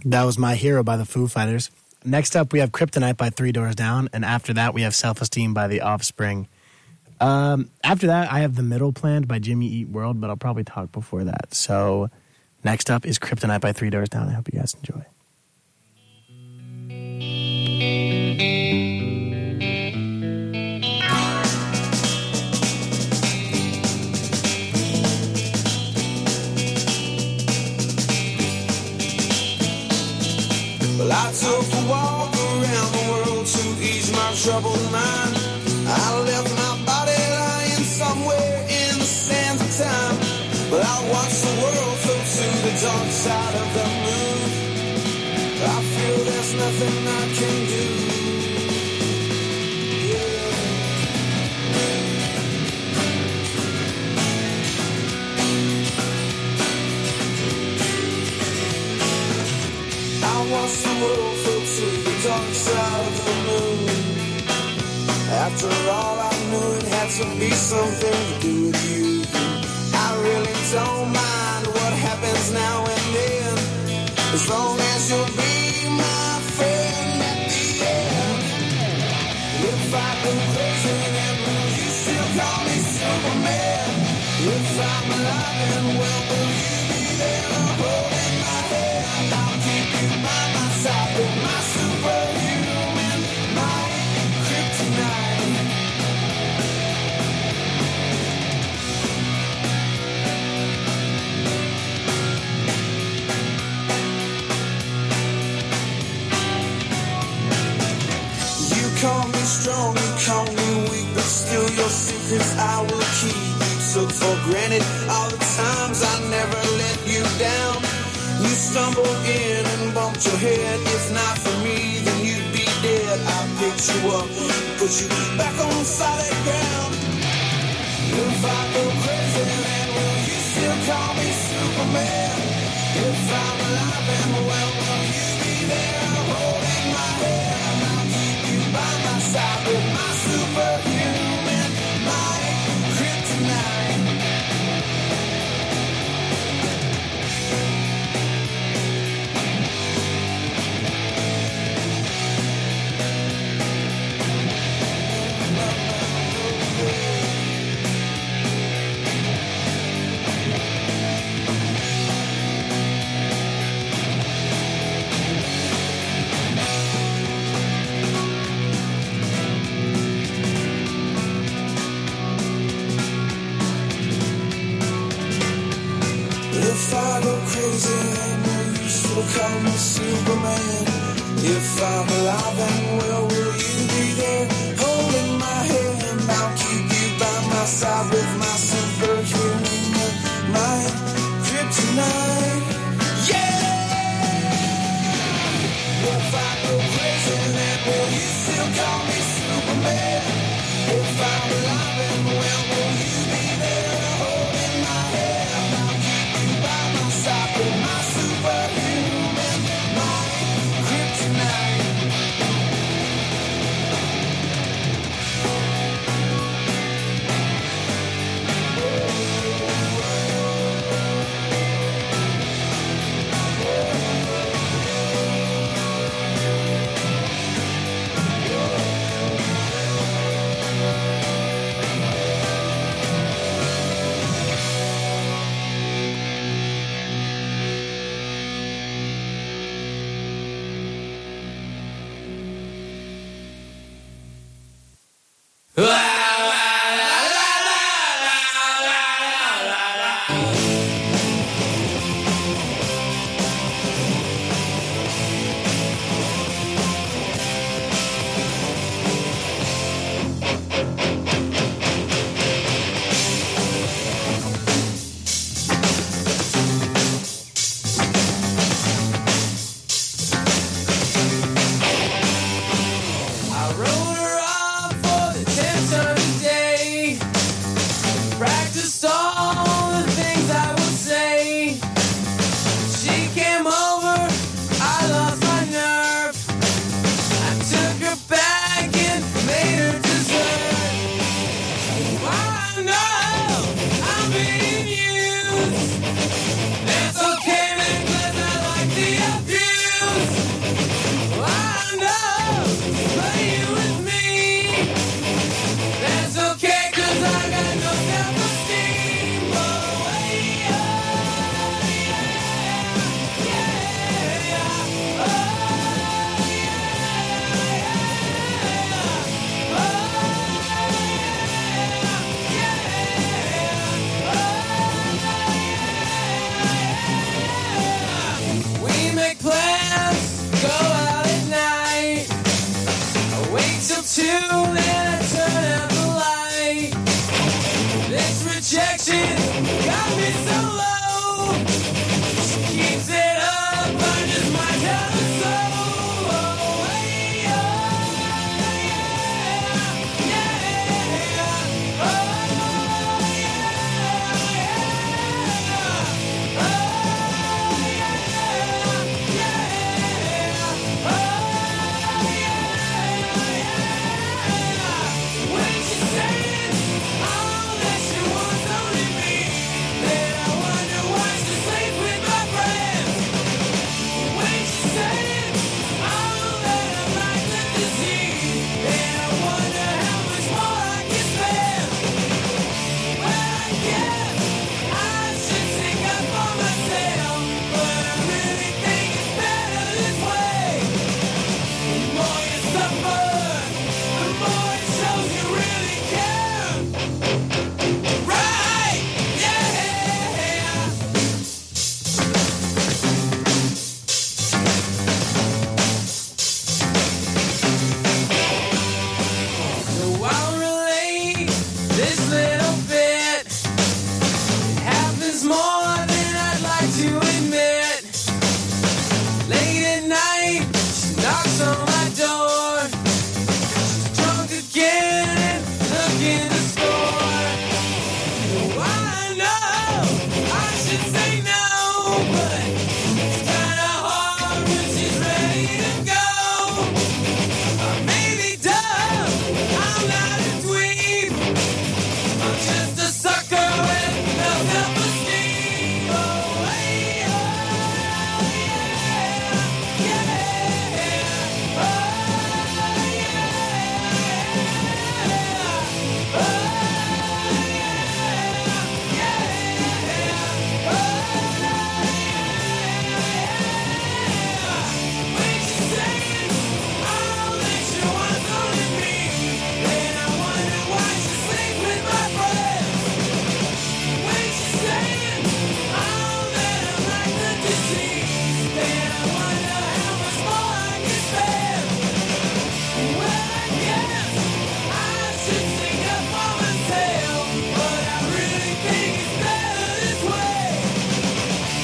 That was My Hero by the Foo Fighters. Next up, we have Kryptonite by Three Doors Down, and after that, we have Self-Esteem by The Offspring. After that, I have The Middle Planned by Jimmy Eat World, but I'll probably talk before that. So next up is Kryptonite by Three Doors Down. I hope you guys enjoy. Well, I took a walk around the world to ease my troubled mind. I left my body lying somewhere in the sands of time. But I watched the world float to the dark side of the moon. I feel there's nothing I can do. I watched the world float to the dark side of the moon. After all, I knew it had to be something to do with you. I really don't mind what happens now and then, as long as you'll be my friend at the end. If I go crazy, then will you still call me Superman? If I'm alive and well, will you be there holding my hand? I'll keep you by my side with my superhuman, my kryptonite. You call me strong, you call me weak, but still your secrets I will keep. You took for granted all the times I never let you down. You stumbled in and bumped your head. If not for me, then you'd be dead. I picked you up, put you back on solid ground. If I go crazy, then will you still call me Superman? If I'm alive and well, will you be there holding my hand? I'll keep you by my side with my superhuman, my kryptonite. If I go crazy, will you still call me Superman? If I'm alive and well, will you be there holding my hand? I'll keep you by my side with my superhuman, my kryptonite. Yeah! If I go crazy, then will you still call me Superman? If I'm alive and well, will you be there holding my hand? I'll keep you by my side with my superhuman, my kryptonite.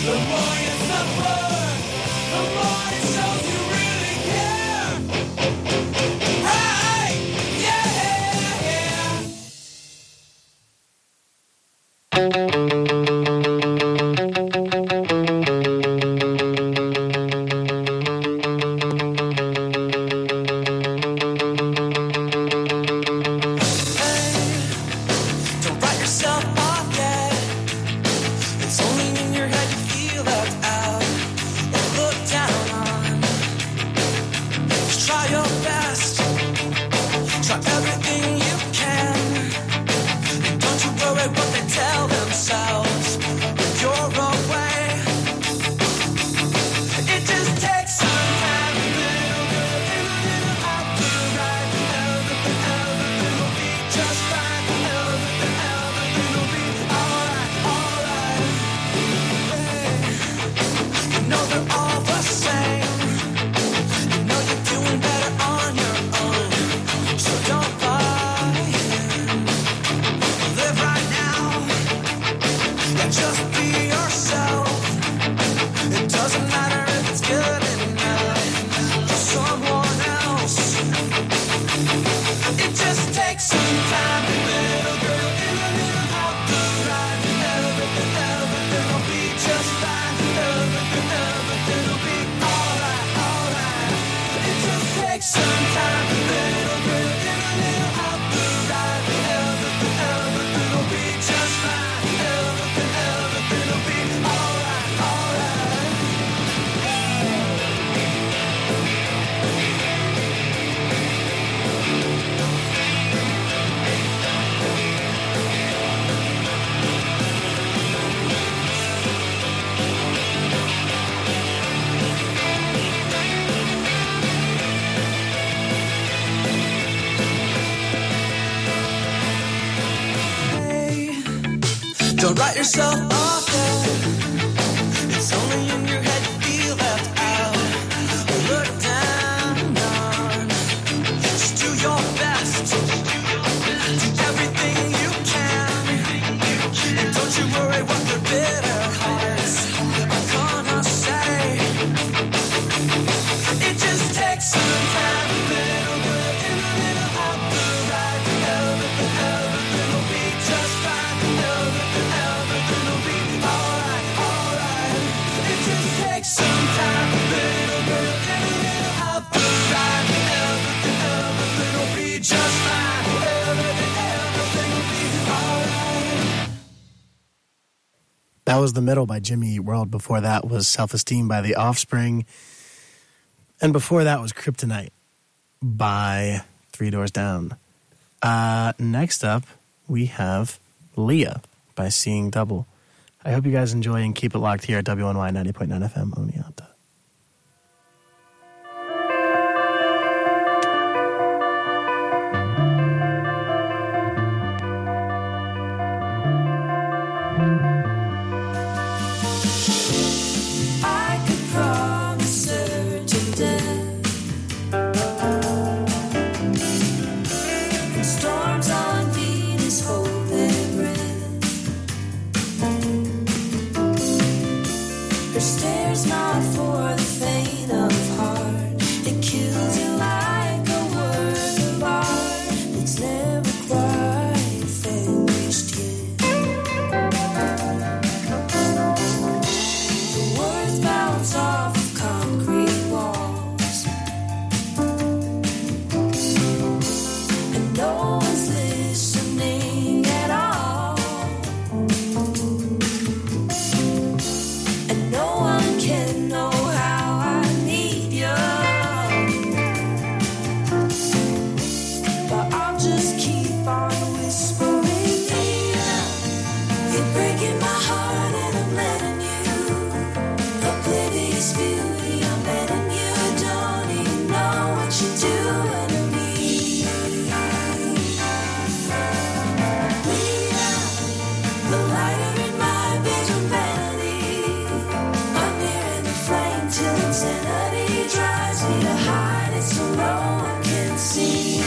Don't write yourself off yet. It's only in your head you feel left out or looked down on. Just do your best. Do everything you can. And don't you worry what their bitter hearts are gonna say. It just takes some time, a little good and a little out the right. Everything will be just fine. Everything will be alright, alright. It just takes some time, a little good and a little out the right. Everything will be just fine. Everything will be alright. That was The Middle by Jimmy Eat World. Before that was Self-Esteem by The Offspring. And before that was Kryptonite by Three Doors Down. Next up, we have Leah by Seeing Double. I hope you guys enjoy and keep it locked here at WNY 90.9 FM Oneonta. I could promise certain death and storms on Venus hold their breath. Her stare's not for the faint of heart. It kills you like a work of art that's never quite finished yet. The words bounce off of concrete walls, and no one's listening at all, and no one can know how I need you. But I'll just keep on whispering, you're breaking my heart and I'm letting you. Oblivious beauty, I'm betting you don't even know what you're doing to me. The lighter in my bedroom vanity, I'm nearing the flame till insanity drives me to hide it so no one can see.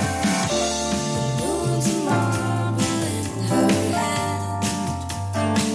The moon's a marble in her hand.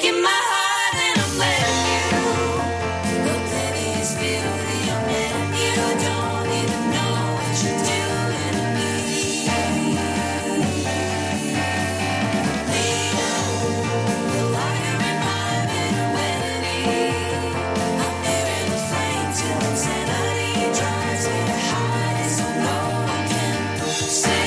breaking my heart and I'm letting you. Oblivious beauty, I'm letting you. Don't even know what you're doing to me. Leader, the liar in my vanity. I'm nearing the flame till insanity drives me to hide it so no one can see.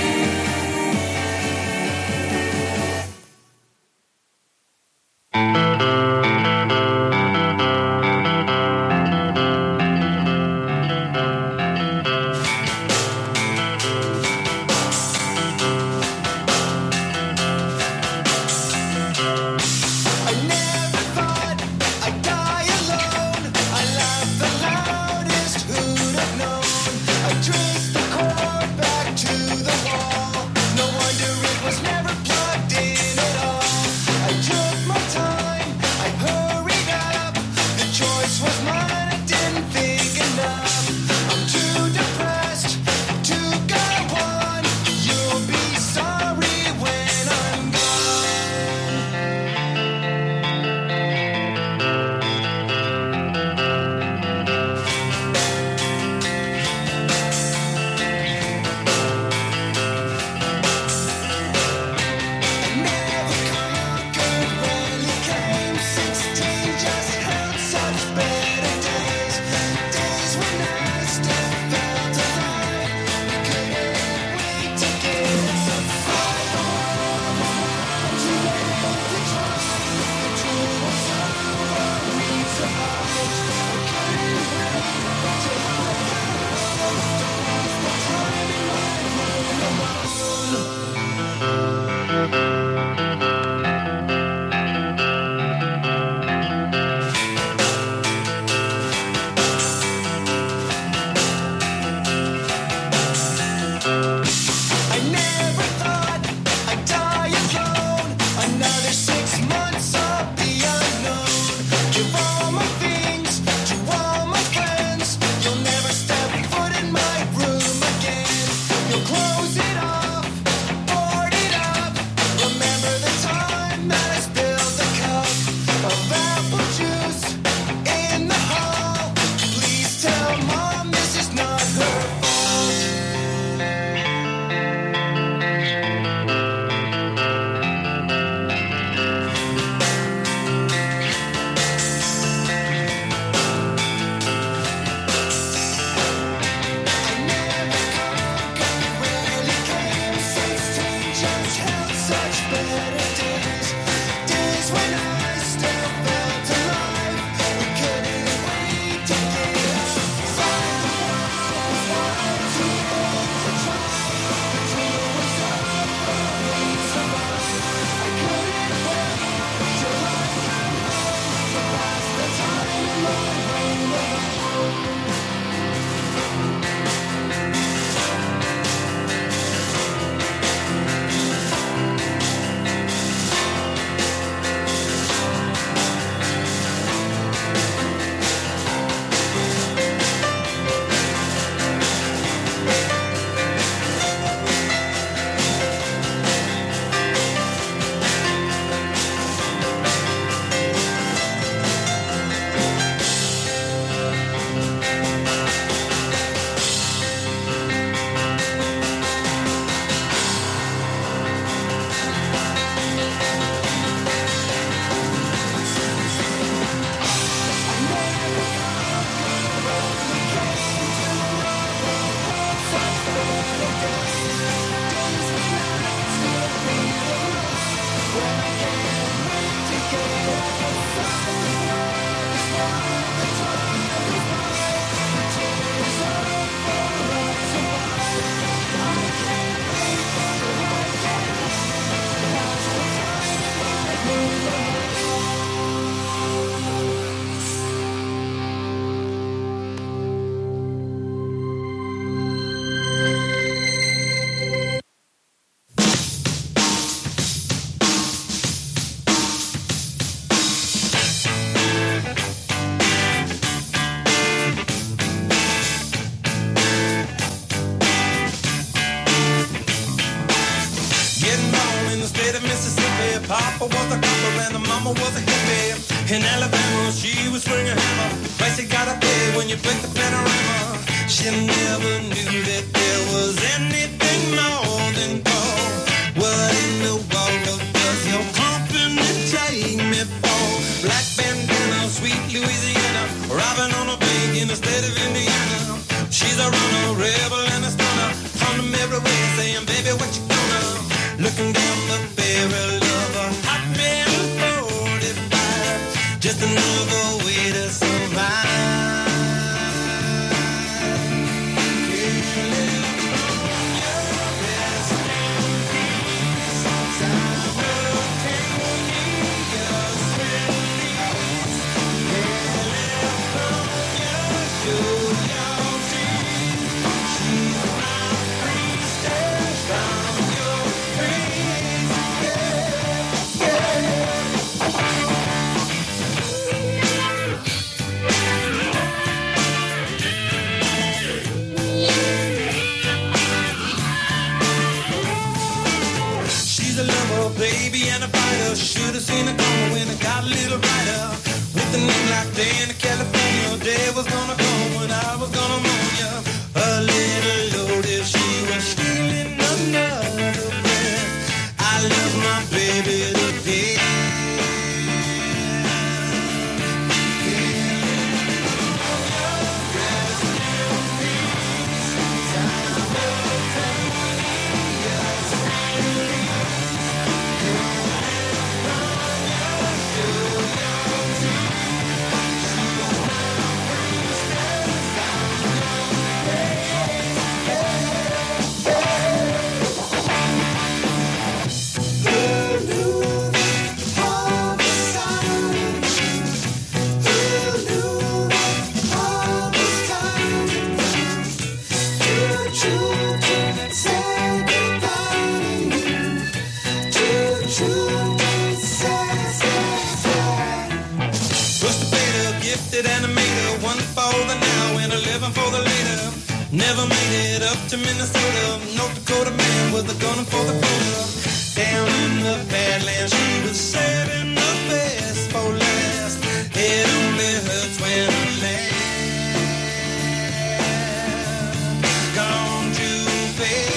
Papa was a copper and the mama was a hippie. In Alabama, she was swinging a hammer. Price you gotta pay when you break the panorama. She never knew that there was anything more than gold. What in the world does your company take me for? Black bandana, sweet Louisiana, robbing on a bank in the state of Indiana. She's a runner, rebel and a stunner. From them everywhere saying, baby, what you gonna? Looking down the barrel of a hot man 45. Just another way to survive. Baby and a fighter, should have seen it coming when it got a little brighter. With a name like Dana, California, day was gonna come when I was gonna mourn ya. A little loaded, she was stealing another breath. I love my baby today. For the later, never made it up to Minnesota. North Dakota man was a gunner for the quota. Down in the Badlands, she was saving the best for last. It only hurts when I laugh. Gone too fast.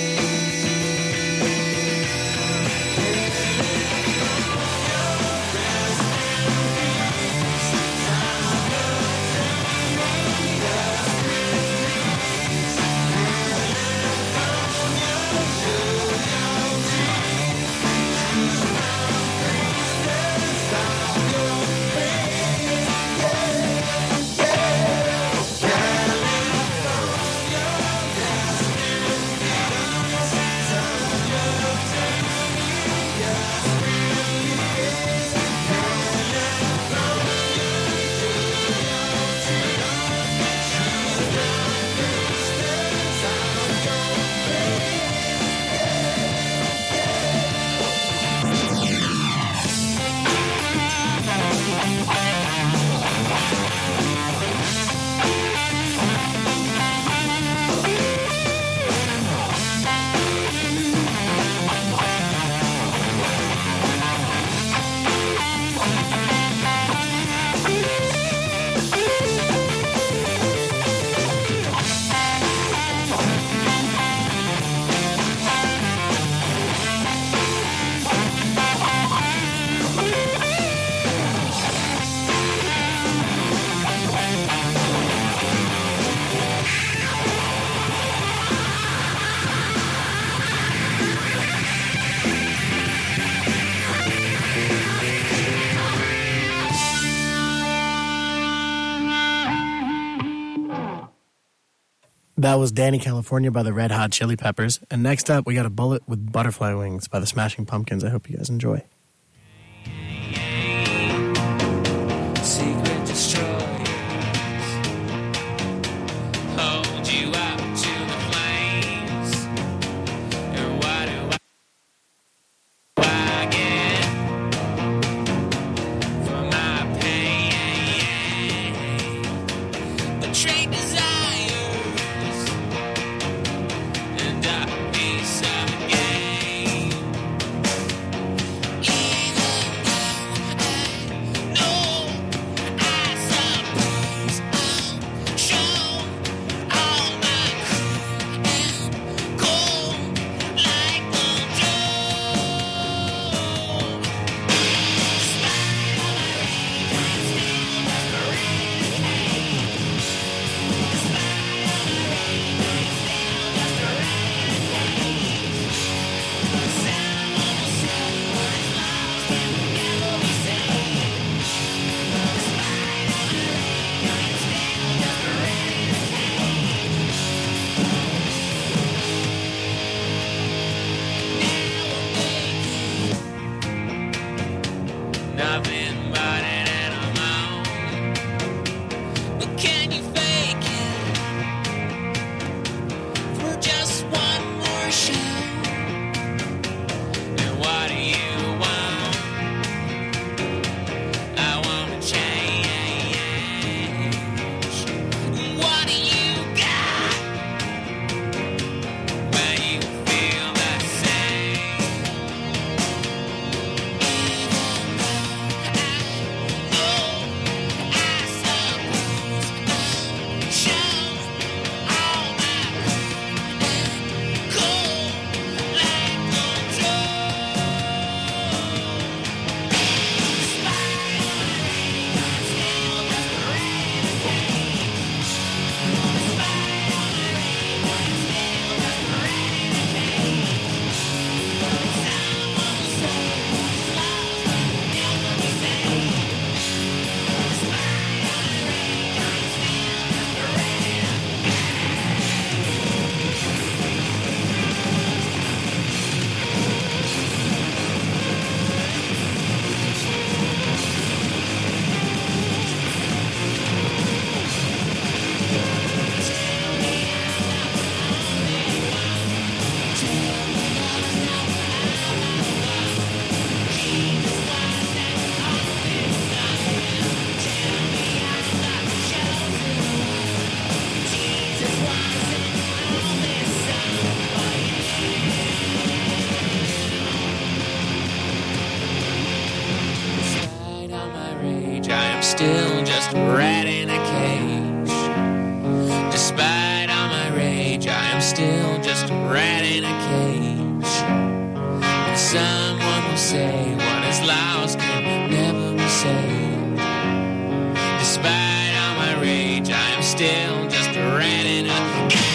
That was Danny California by the Red Hot Chili Peppers. And next up, we got A Bullet with Butterfly Wings by the Smashing Pumpkins. I hope you guys enjoy. Secret destroyers hold you up to the flames. And what do I get for my pain? Betrayed desires and a piece of the game. rat in a cage. Despite all my rage, I am still just a rat in a cage. And someone will say what is lost can never be saved. Despite all my rage, I am still just a rat in a cage.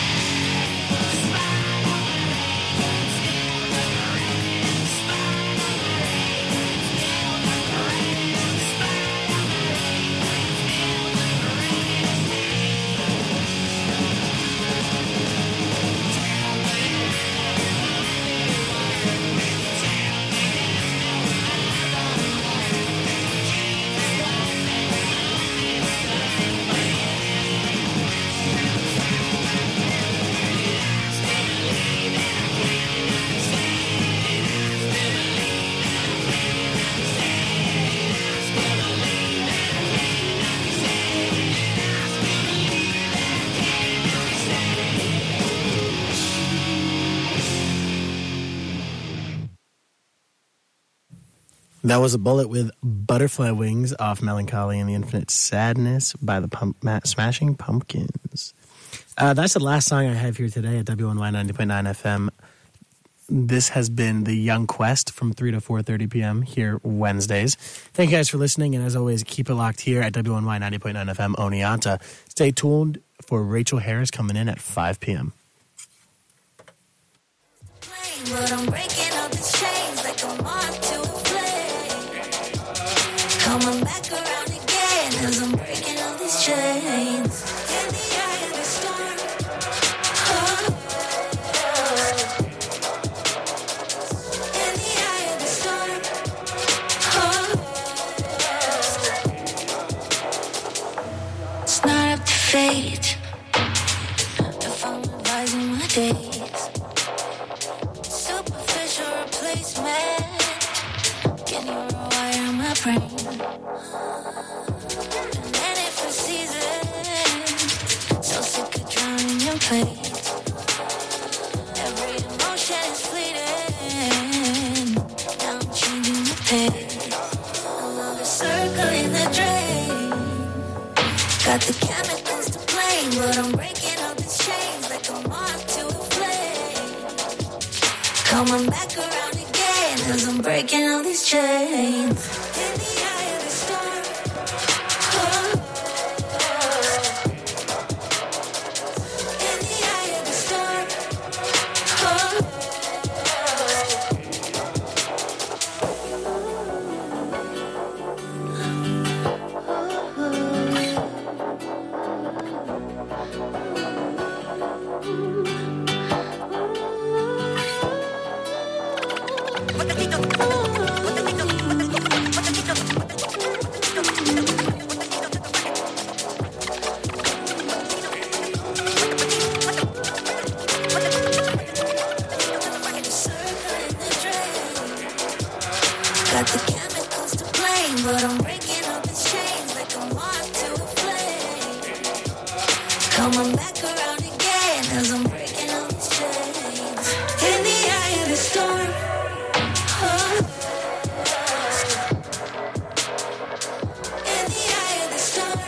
That was a bullet with Butterfly Wings off Melancholy and the Infinite Sadness by the Smashing Pumpkins. That's the last song I have here today at WNY 90.9 FM. This has been The Young Quest from 3 to 4:30 p.m. here Wednesdays. Thank you guys for listening, and as always, keep it locked here at WNY 90.9 FM Oneonta. Stay tuned for Rachel Harris coming in at 5 p.m. But I'm breaking all these chains like a moth to a flame. Coming back around again as I'm breaking all these chains. In the eye of the storm. In the eye of the storm. It's not up to fate if I'm revising my days. Superficial replacement. Can you rewire my brain? And then it for seasons. So sick of drowning in pain. Every emotion is fleeting. Now I'm changing the pace. Another circle in the drain. Got the chemicals to blame, but I'm breaking all these chains like a moth to a flame. Coming back around again as I'm breaking all these chains. In the eye of the storm. In the eye of the storm. Got the chemicals to blame, but I'm breaking all these chains like a moth to a flame. Coming back around again as I'm breaking all these chains. In the eye of the storm. In the eye of the storm.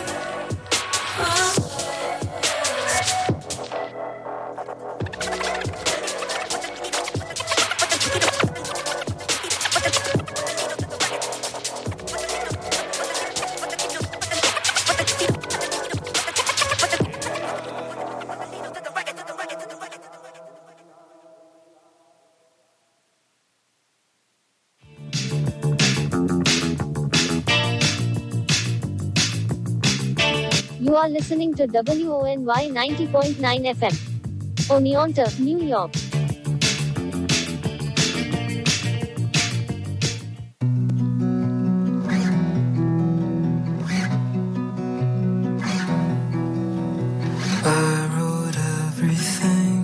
You are listening to WONY 90.9 FM. Oneonta, New York. I wrote everything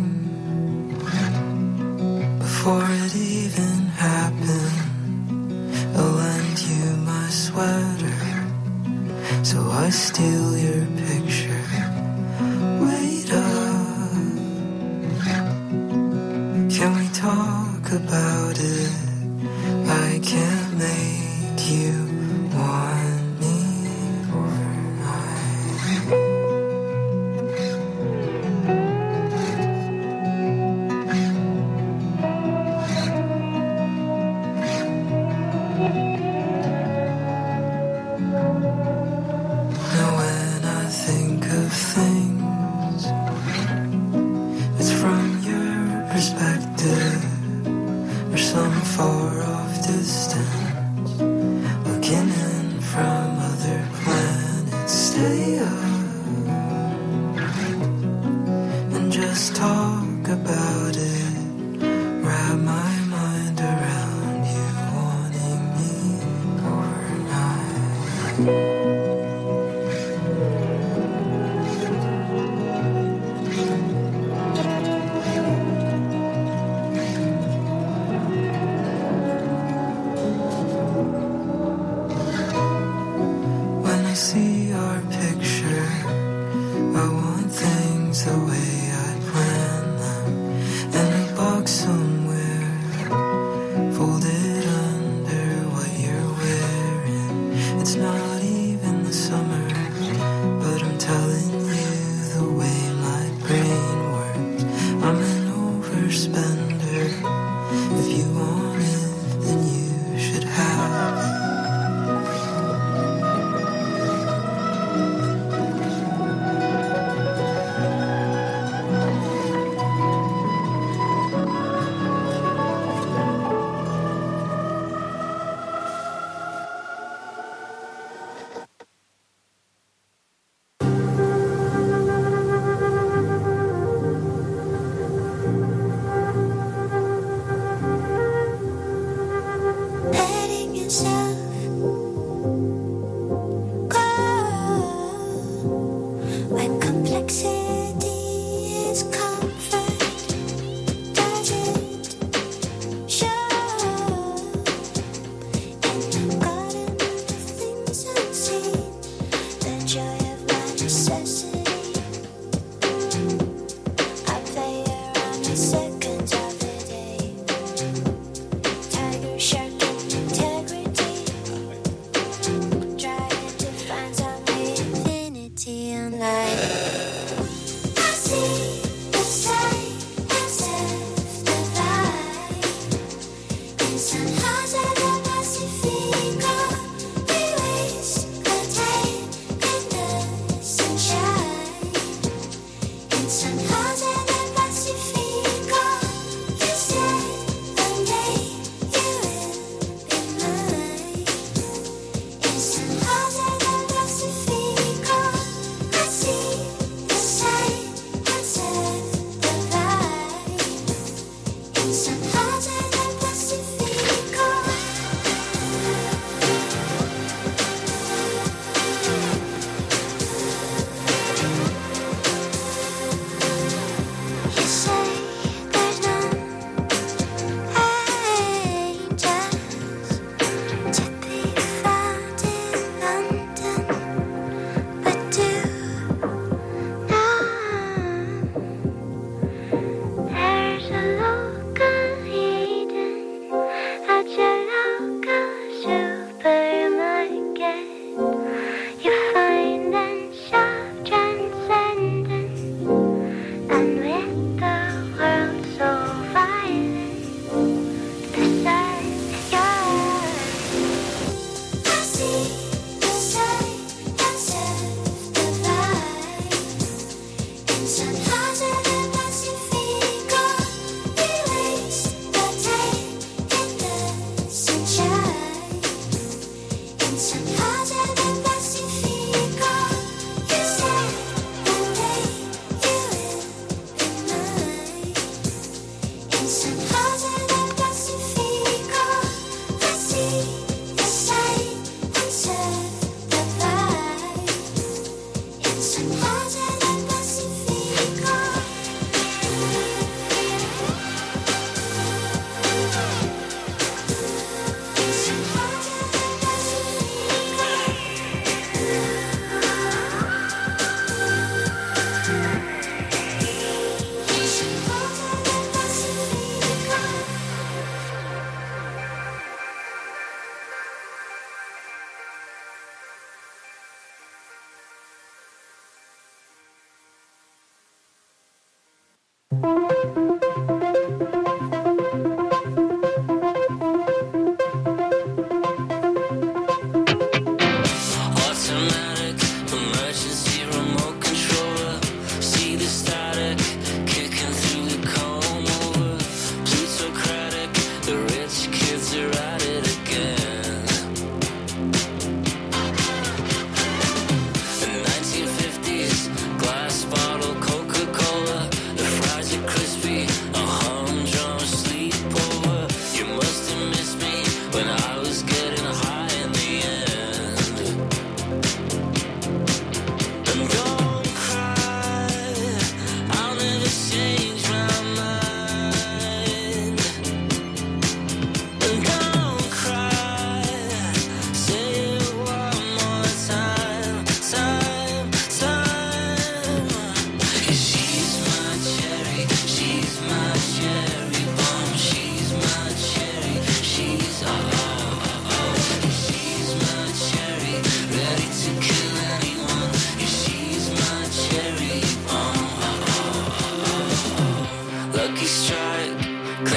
before it even happened. I'll lend you my sweater, so I steal your picture. Wait up, can we talk about it? I can't make you want me for perspective or some far off distance, looking in from other planets. Stay up and just talk about it. Wrap my mind around you, wanting me overnight. See our picture, I want things the way I plan them, in a box somewhere, folded under what you're wearing. It's not even the summer, but I'm telling you the way my brain works. I'm an overspender. If you want it, then you should have it.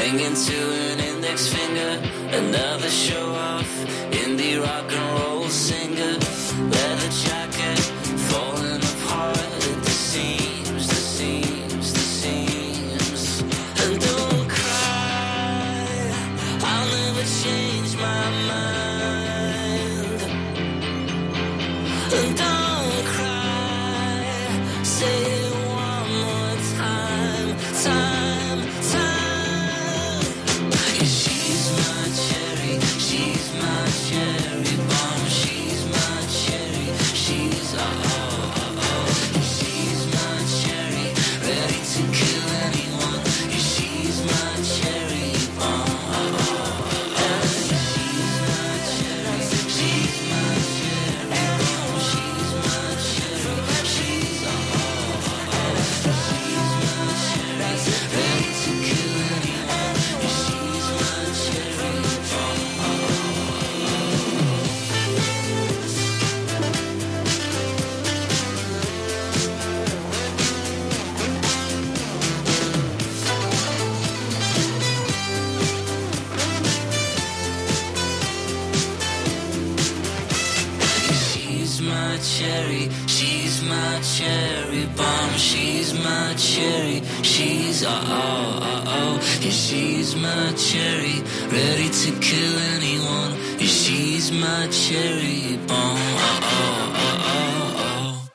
hanging to an index finger. Another show off, indie rock and roll singer. Leather jacket falling apart at the seams, the seams, the seams. And don't cry, I'll never change my mind. And don't cry, say it one more time, time, time. Yeah, she's my cherry, she's my cherry bomb. She's my cherry, she's oh, oh, oh. Yeah, she's my cherry, ready to kill anyone. Yeah, she's my cherry bomb. Oh, oh, oh, oh. Yeah, she's my cherry, she's my cherry bomb. She's my cherry, she's oh, oh, oh, oh. She's my cherry, ready to kill anyone. Yeah, she's my cherry bomb. Oh, oh, oh, she's my cherry, she's my cherry bomb. She's my cherry, she's oh, oh, oh, oh. Yeah, she's my cherry, ready to kill anyone. Yeah, she's my cherry bomb. Oh, oh, oh, oh, oh.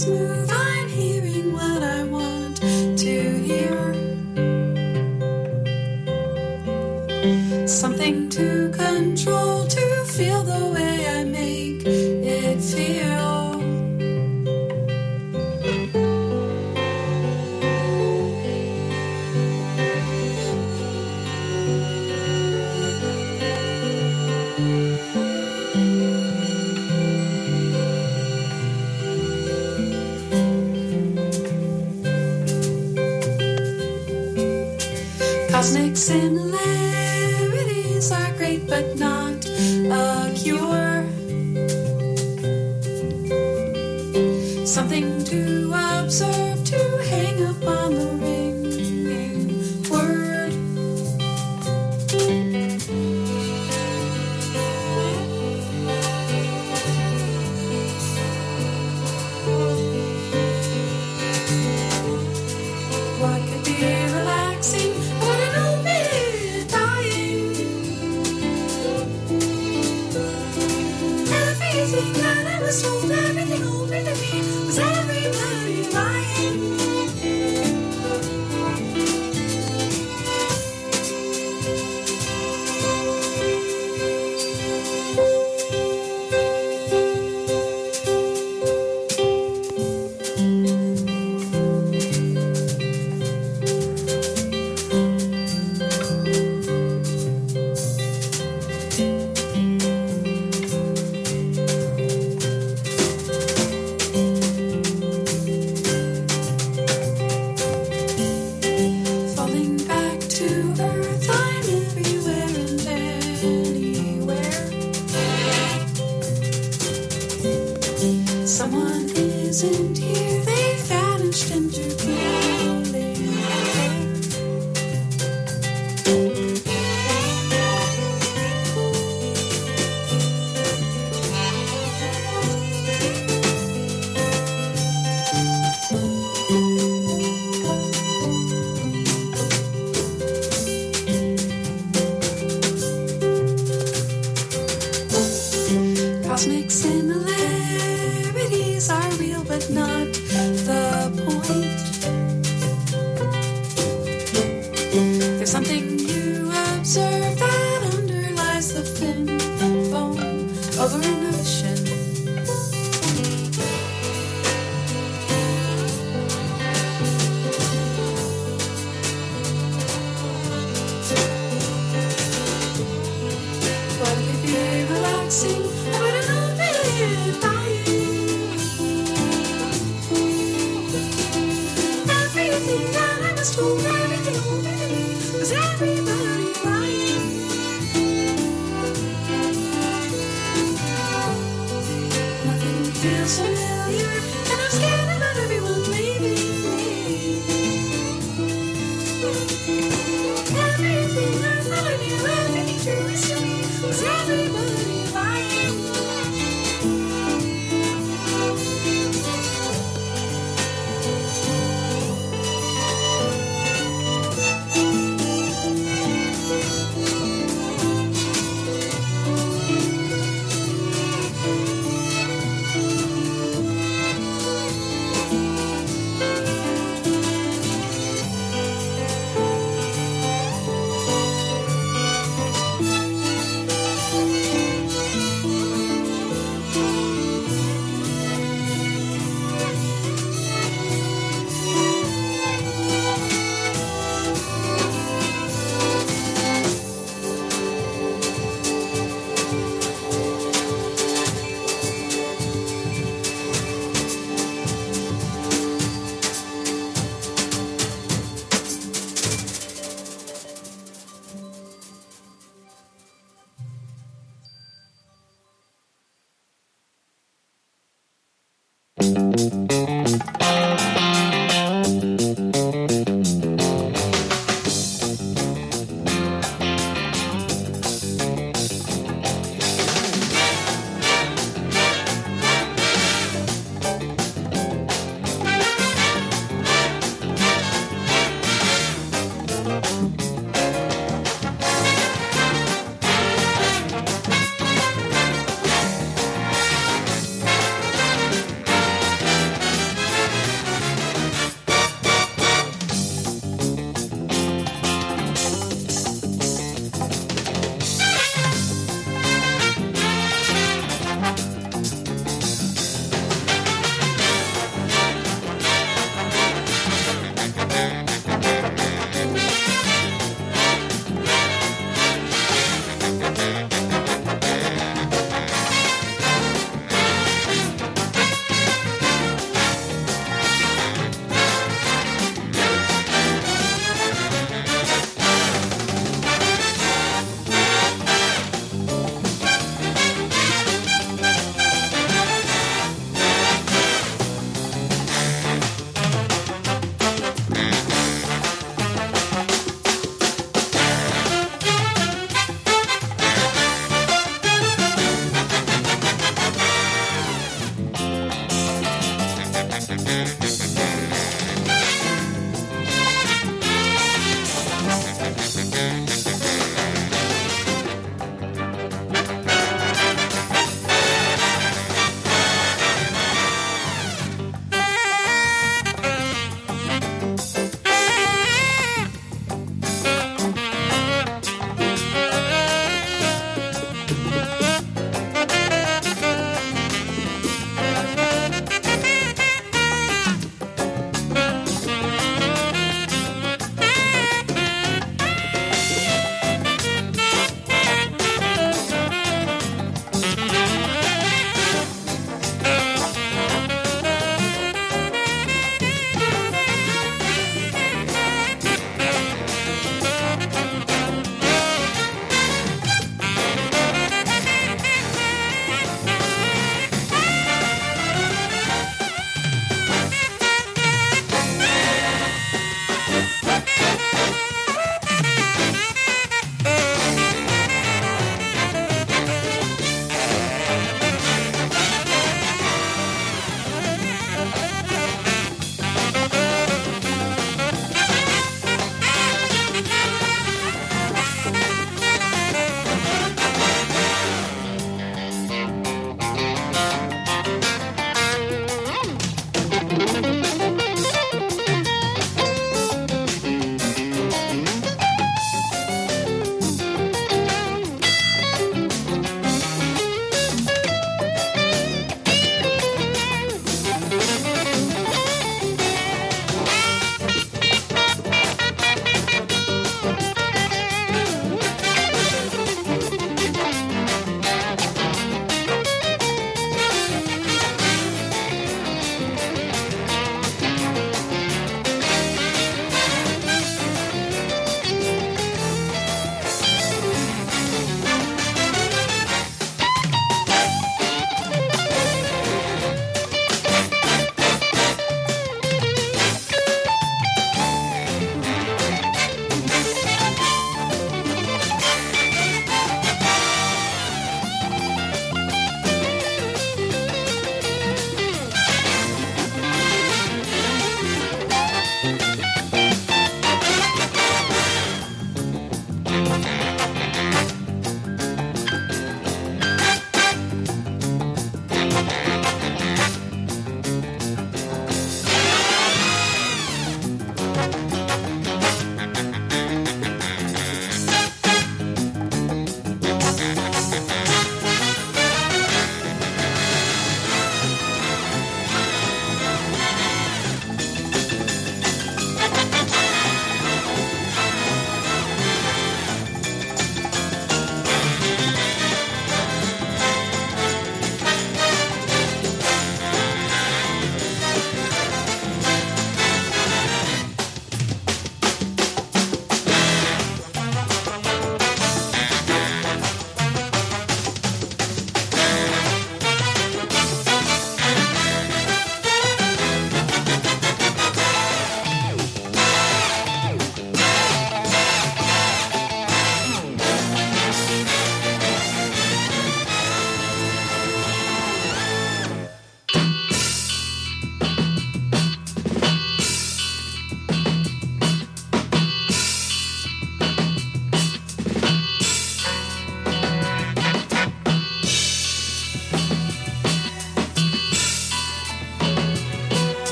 things move. I'm hearing what I want to hear. Something to control, to feel the way I make it feel. Cosmic similarities are great, but not a cure. Something to observe, to hang up on the ringing word. What could be relaxing? Everything that I was told, everything older than me, was everybody lying? Falling back to earth, I'm everywhere and anywhere. Someone isn't here, they vanished into cooling air. Cosmic similarities are real, but not the point. There's something you observe that underlies the thin foam over an ocean. What could be relaxing? I wouldn't know it dying. Everything that I was told, everything older than me, was everybody lying? Nothing feels familiar, and I'm scared about everyone leaving me. Everything I thought I knew, everything true is to me, was everybody lying?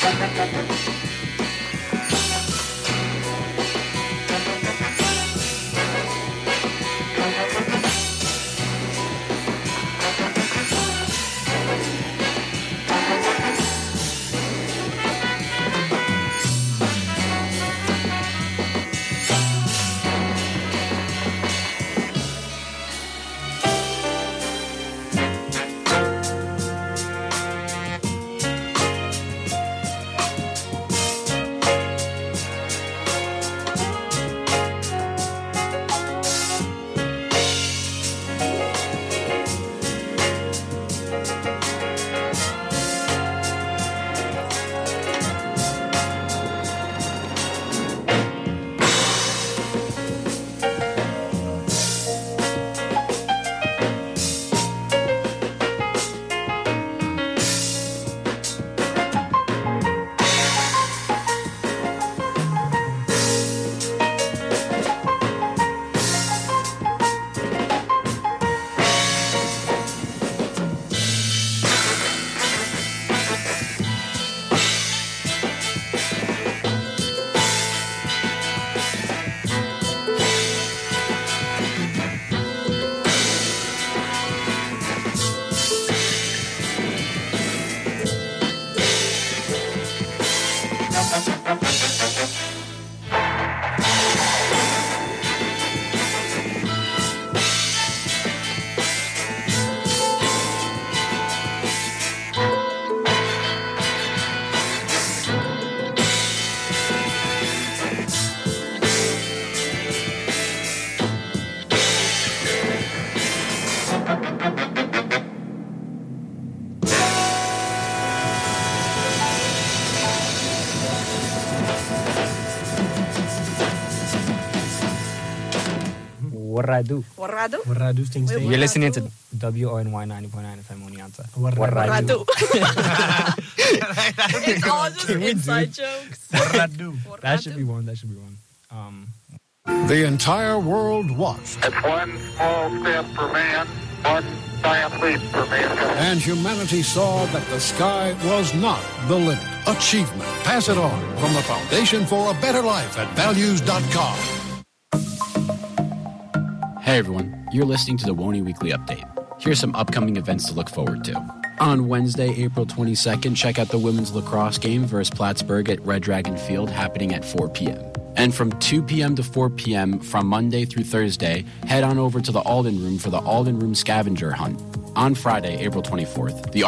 Warradu. Warradu? Warradu Sting Sting. You're listening to WONY 90.9 FM Oneonta. Warradu. It's all just inside jokes. Warradu. That should be one. The entire world watched. It's one small step for man, one giant leap for mankind. And humanity saw that the sky was not the limit. Achievement. Pass it on from the Foundation for a Better Life at values.com. Hey everyone, you're listening to the WONY Weekly Update. Here's some upcoming events to look forward to. On Wednesday, April 22nd, check out the women's lacrosse game versus Plattsburgh at Red Dragon Field happening at 4 p.m. And from 2 p.m. to 4 p.m. from Monday through Thursday, head on over to the Alden Room for the Alden Room Scavenger Hunt. On Friday, April 24th, the